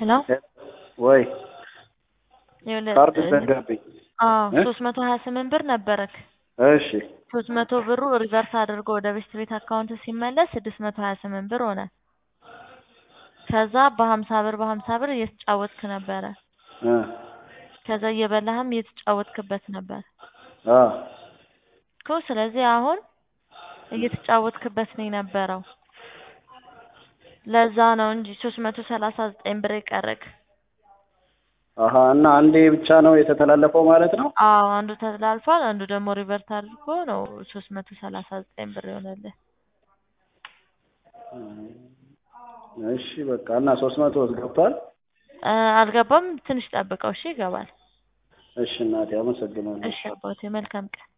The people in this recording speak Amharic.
ሄሎ ወይ ይኸውልህ ካርድ ዘጋብኝ። 328 ብር ነበረክ። እሺ 300 ብሩ ሪቨርስ አድርጎ ወደ ቤት አካውንት ሲመለስ 628 ብር ሆነ። ከዛ በ50 ብር እየተጫወትክ ነበረ። ከዛ እየበላህም እየተጫወትክበት ነበር እኮ። ስለዚህ አሁን እየተጫወትክበት ነው የነበረው። ለዛ ነው እንጂ 339 ብር የቀረክ። እና አንዴ ብቻ ነው የተተላለፈው ማለት ነው? አንዱ ተላልፏል፣ አንዱ ደግሞ ሪቨርት አድርጎ ነው 339 ብር ይሆናል። እሺ በቃ እና 300 ገብቷል? አልገባም፣ ትንሽ ጠብቀው። እሺ ይገባል። እሺ እናቴ አመሰግናለሁ። እሺ አባቴ መልካም ቀን።